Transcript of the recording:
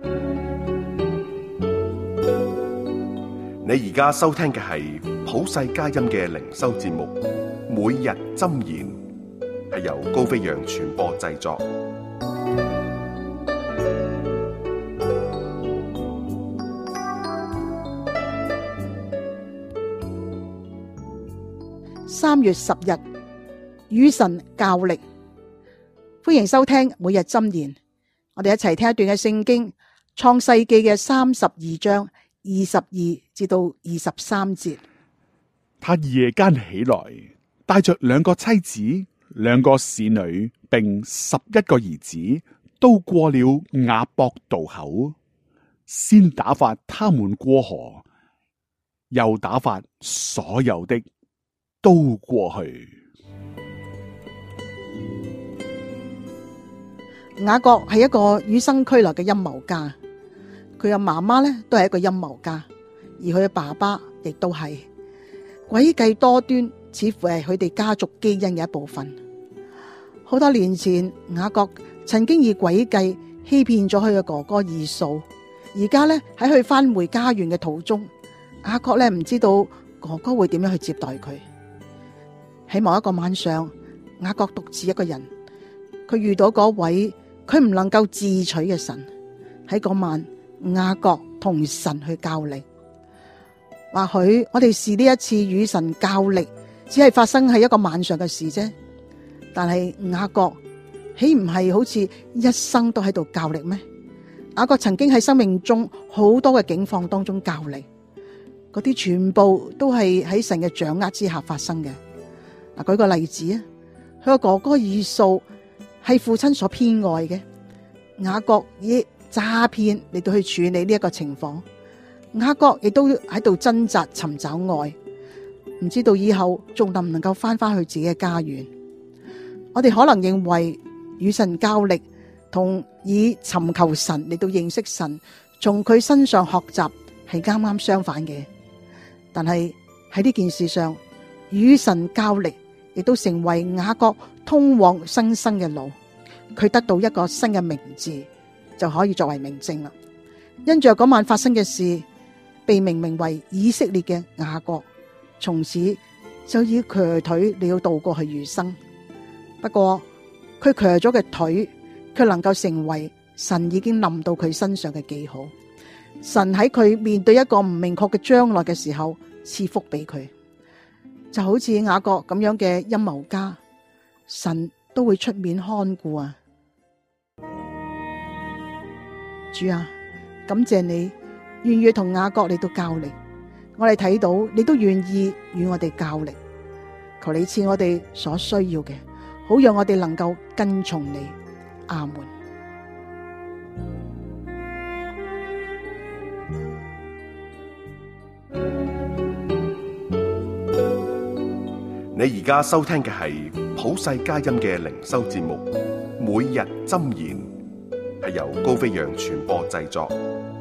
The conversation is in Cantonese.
你而家收聽嘅係普世佳音嘅靈修節目，每日箴言，係由高飛揚傳播製作。 3月10日，與神較力。歡迎收聽每日箴言。我哋一齊聽一段嘅聖經，創世記嘅32章22至到23節。 他夜間起來，帶着2個妻子、2個使女，並11個兒子，都過了雅博渡口，先打發他們過河，又打發所有的都過去。 雅各係一個與生俱來嘅陰謀家，佢嘅媽媽呢都係一個陰謀家，而佢嘅爸爸亦都係。詭計多端，似乎係佢哋家族基因嘅一部分。好多年前，雅各曾經以詭計欺騙咗佢嘅哥哥以掃，而家呢，喺佢返回家園嘅途中，雅各呢唔知道哥哥會點樣去接待佢。喺某一個晚上，雅各獨自一個人，佢遇到嗰位佢唔能夠自取嘅神。喺嗰晚，雅各同神去較力。或許我哋視呢一次與神較力，只係發生喺一個晚上嘅事啫。但係雅各豈唔係好似一生都喺度較力咩？雅各曾經喺生命中好多嘅境況當中較力，嗰啲全部都係喺神嘅掌握之下發生嘅。嗱，舉個例子啊，佢個哥哥以掃係父親所偏愛嘅，雅各以詐騙嚟到去處理呢一個情況。雅各亦都喺度掙扎尋找愛，唔知道以後仲能唔能夠翻返去自己嘅家園。我哋可能認為與神較力同以尋求神嚟到認識神，從佢身上學習係啱啱相反嘅。但係喺呢件事上，與神較力亦都成為雅各通往新生嘅路。佢得到一個新嘅名字，就可以作為明證啦。因着嗰晚發生嘅事，被命名為以色列嘅雅各，從此就以瘸腿嚟到度過去餘生。不過佢瘸咗嘅腿，卻能夠成為神已經臨到佢身上嘅記號。神喺佢面對一個唔明確嘅將來嘅時候，賜福俾佢。就好似雅各咁樣嘅陰謀家，神都會出面看顧啊！主啊，感謝你願意同雅各嚟到較力，我哋睇到你都願意與我哋較力，求你賜我哋所需要嘅，好讓我哋能夠跟從你。阿門。 你而家收聽嘅係普世佳音嘅靈修節目，每日箴言，係由高飛揚傳播製作。